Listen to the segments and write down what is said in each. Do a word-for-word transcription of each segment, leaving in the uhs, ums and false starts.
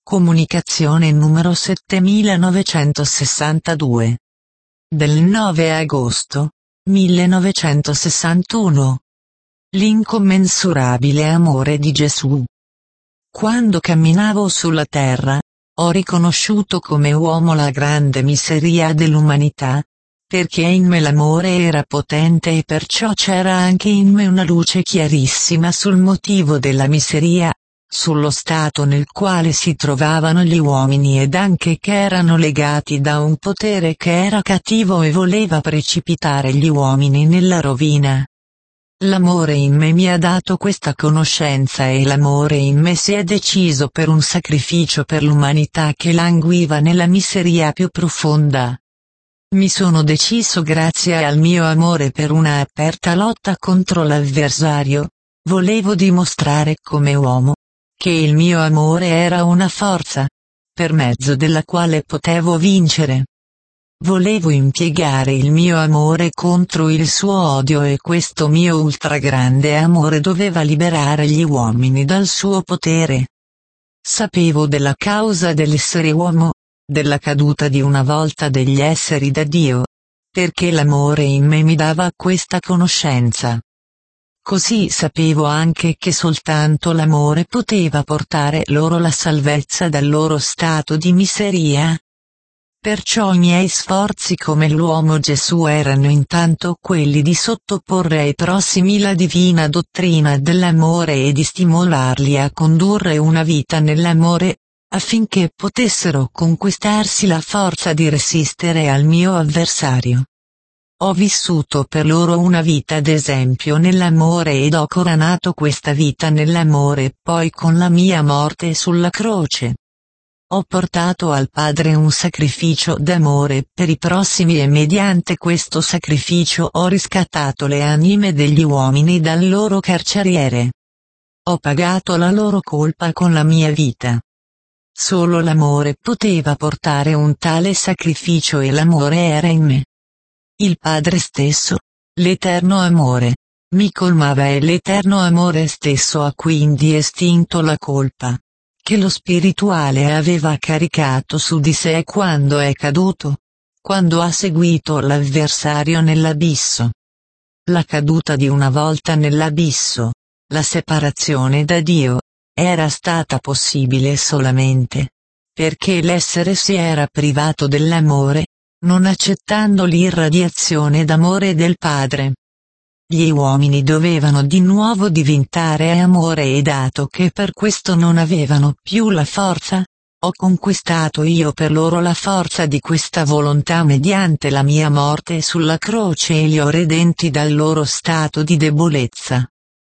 Comunicazione numero settemilanovecentosessantadue. Del nove agosto millenovecentosessantuno. L'incommensurabile amore di Gesù. Quando camminavo sulla terra, ho riconosciuto come uomo la grande miseria dell'umanità, perché in me l'amore era potente e perciò c'era anche in me una luce chiarissima sul motivo della miseria, sullo stato nel quale si trovavano gli uomini ed anche che erano legati da un potere che era cattivo e voleva precipitare gli uomini nella rovina. L'amore in me mi ha dato questa conoscenza e l'amore in me si è deciso per un sacrificio per l'umanità che languiva nella miseria più profonda. Mi sono deciso grazie al mio amore per una aperta lotta contro l'avversario. Volevo dimostrare come uomo che il mio amore era una forza, per mezzo della quale potevo vincere. Volevo impiegare il mio amore contro il suo odio e questo mio ultragrande amore doveva liberare gli uomini dal suo potere. Sapevo della causa dell'essere uomo, della caduta di una volta degli esseri da Dio, perché l'amore in me mi dava questa conoscenza. Così sapevo anche che soltanto l'amore poteva portare loro la salvezza dal loro stato di miseria. Perciò i miei sforzi come l'uomo Gesù erano intanto quelli di sottoporre ai prossimi la divina dottrina dell'amore e di stimolarli a condurre una vita nell'amore, affinché potessero conquistarsi la forza di resistere al mio avversario. Ho vissuto per loro una vita d'esempio nell'amore ed ho coronato questa vita nell'amore poi con la mia morte sulla croce. Ho portato al Padre un sacrificio d'amore per i prossimi e mediante questo sacrificio ho riscattato le anime degli uomini dal loro carceriere. Ho pagato la loro colpa con la mia vita. Solo l'amore poteva portare un tale sacrificio e l'amore era in me. Il Padre stesso, l'eterno amore, mi colmava e l'eterno amore stesso ha quindi estinto la colpa che lo spirituale aveva caricato su di sé quando è caduto, quando ha seguito l'avversario nell'abisso. La caduta di una volta nell'abisso, la separazione da Dio, era stata possibile solamente perché l'essere si era privato dell'amore, non accettando l'irradiazione d'amore del Padre. Gli uomini dovevano di nuovo diventare amore e dato che per questo non avevano più la forza, ho conquistato io per loro la forza di questa volontà mediante la mia morte sulla croce e li ho redenti dal loro stato di debolezza.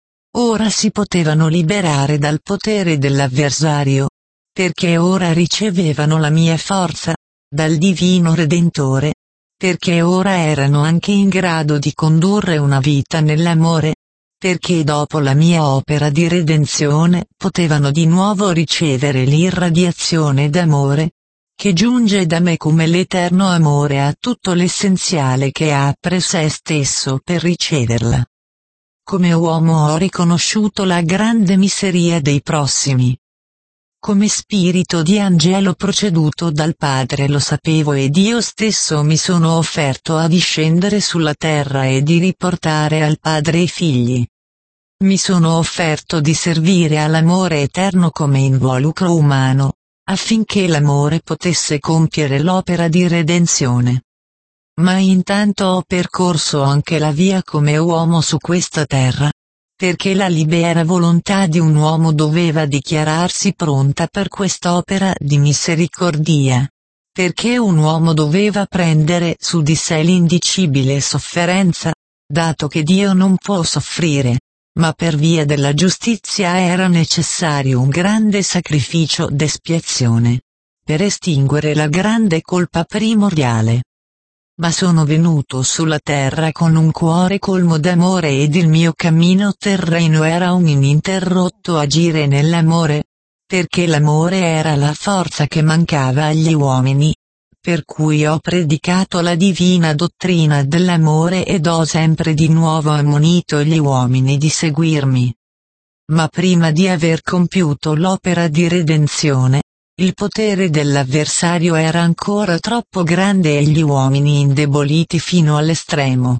Ora si potevano liberare dal potere dell'avversario, perché ora ricevevano la mia forza, dal Divino Redentore, perché ora erano anche in grado di condurre una vita nell'amore, perché dopo la mia opera di redenzione potevano di nuovo ricevere l'irradiazione d'amore, che giunge da me come l'eterno amore a tutto l'essenziale che apre sé stesso per riceverla. Come uomo ho riconosciuto la grande miseria dei prossimi. Come spirito di angelo proceduto dal Padre lo sapevo ed io stesso mi sono offerto a discendere sulla terra e di riportare al Padre i figli. Mi sono offerto di servire all'amore eterno come involucro umano, affinché l'amore potesse compiere l'opera di redenzione. Ma intanto ho percorso anche la via come uomo su questa terra, perché la libera volontà di un uomo doveva dichiararsi pronta per quest'opera di misericordia, perché un uomo doveva prendere su di sé l'indicibile sofferenza, dato che Dio non può soffrire, ma per via della giustizia era necessario un grande sacrificio d'espiazione, per estinguere la grande colpa primordiale. Ma sono venuto sulla terra con un cuore colmo d'amore ed il mio cammino terreno era un ininterrotto agire nell'amore, perché l'amore era la forza che mancava agli uomini, per cui ho predicato la divina dottrina dell'amore ed ho sempre di nuovo ammonito gli uomini di seguirmi. Ma prima di aver compiuto l'opera di redenzione, il potere dell'avversario era ancora troppo grande e gli uomini indeboliti fino all'estremo.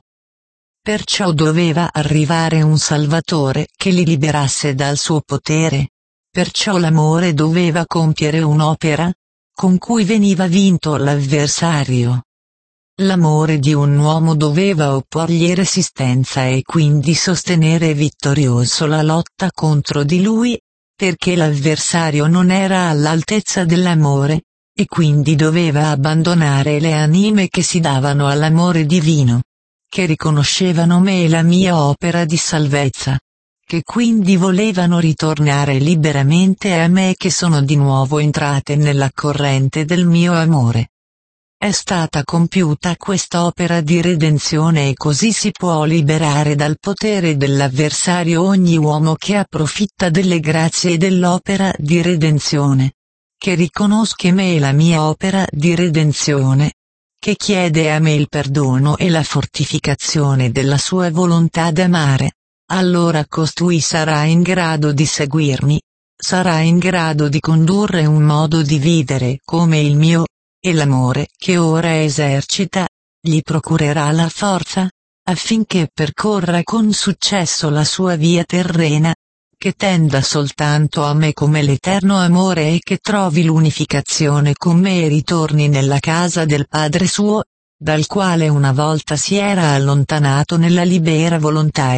Perciò doveva arrivare un Salvatore che li liberasse dal suo potere. Perciò l'amore doveva compiere un'opera, con cui veniva vinto l'avversario. L'amore di un uomo doveva opporgli resistenza e quindi sostenere vittorioso la lotta contro di lui, perché l'avversario non era all'altezza dell'amore, e quindi doveva abbandonare le anime che si davano all'amore divino, che riconoscevano me e la mia opera di salvezza, che quindi volevano ritornare liberamente a me che sono di nuovo entrate nella corrente del mio amore. È stata compiuta quest'opera di redenzione e così si può liberare dal potere dell'avversario ogni uomo che approfitta delle grazie dell'opera di redenzione, che riconosca me e la mia opera di redenzione, che chiede a me il perdono e la fortificazione della sua volontà d'amare. Allora costui sarà in grado di seguirmi, sarà in grado di condurre un modo di vivere come il mio, e l'amore che ora esercita, gli procurerà la forza, affinché percorra con successo la sua via terrena, che tenda soltanto a me come l'eterno amore e che trovi l'unificazione con me e ritorni nella casa del Padre suo, dal quale una volta si era allontanato nella libera volontà.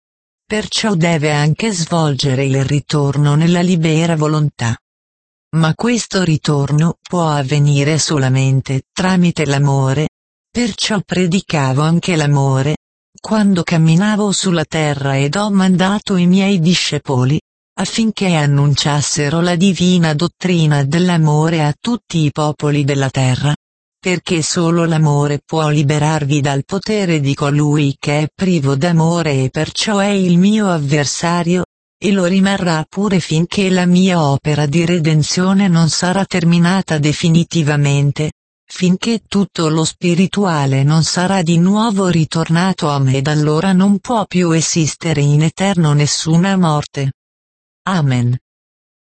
Perciò deve anche svolgere il ritorno nella libera volontà. Ma questo ritorno può avvenire solamente tramite l'amore, perciò predicavo anche l'amore, quando camminavo sulla terra ed ho mandato i miei discepoli, affinché annunciassero la divina dottrina dell'amore a tutti i popoli della terra, perché solo l'amore può liberarvi dal potere di colui che è privo d'amore e perciò è il mio avversario, e lo rimarrà pure finché la mia opera di redenzione non sarà terminata definitivamente, finché tutto lo spirituale non sarà di nuovo ritornato a me ed allora non può più esistere in eterno nessuna morte. Amen.